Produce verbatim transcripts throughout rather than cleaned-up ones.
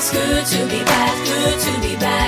It's good to be bad, good to be bad.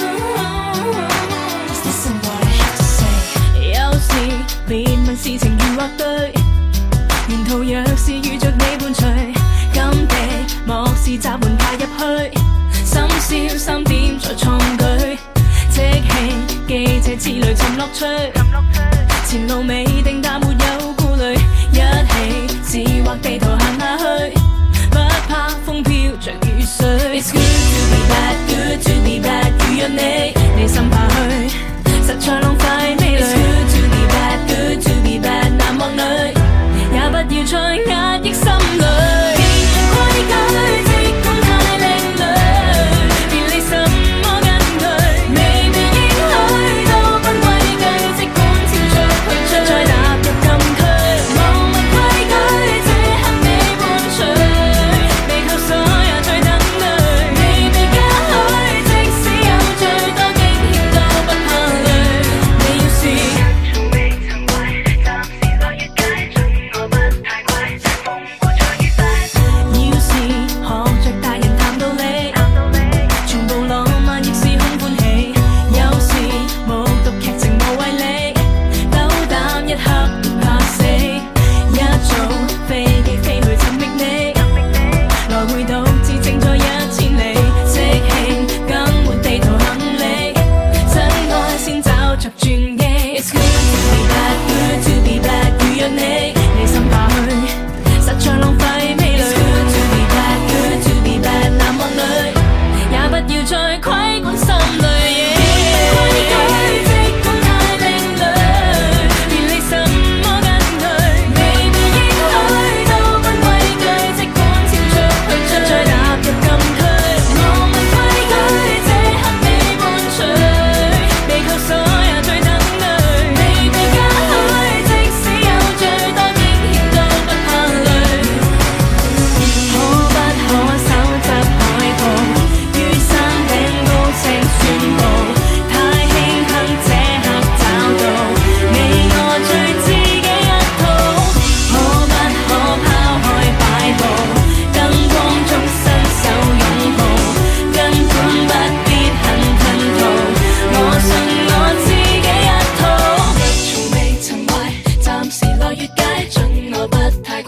Listen what I have to say. 有時別問事情如或對，沿途若是遇着你伴隨，甘地莫是閘門爬入去，深宵三點再創舉，即興記這之類尋樂趣，前路未定但沒有顧慮，一起試畫地圖行下去，不怕風飄着雨水。It's good to be bad, good to be bad. 如若你你心怕去，實在浪費味蕾。It's good to be bad, good to be bad. 男或女，也不要再壓抑心裏。規矩即管太另類，別理什麼根據，未被應許都不畏懼，即管跳出去追，再踏入禁區。無問規矩，這刻你伴隨，未扣鎖也在等對，未被嘉許，即使有最多驚險都不怕累。你要是從未曾為，暫時來越界，准我不太乖，風過再雨快。要是學着大人談道理，全部浪漫亦是空歡喜，有時目讀劇情無謂理，斗膽一刻不怕死，一早飛機飛去尋覓你，來回獨自靜在一千里，即興更換地圖行李，真愛先找着轉機。It's good to be bad, good to be bad. 如若你你心怕去，實在浪費味蕾。It's good to be bad, good to be bad. 男或女，也不要再規管心裏。規矩即管太另類，別理什麼根據，未被應許都不畏懼，即管跳出去追，再踏入禁區。無問規矩，這刻你伴隨，未扣鎖也在等對，未被嘉許，即使有最多驚險都不怕累。可不可手執海報，於山頂高聲宣佈，太慶幸這刻找到你我最知己一套。可不可拋開擺佈，燈光中伸手擁抱，根本不必很吞吐，我信我自己一套。從未曾壞，暫時來越界，准我不太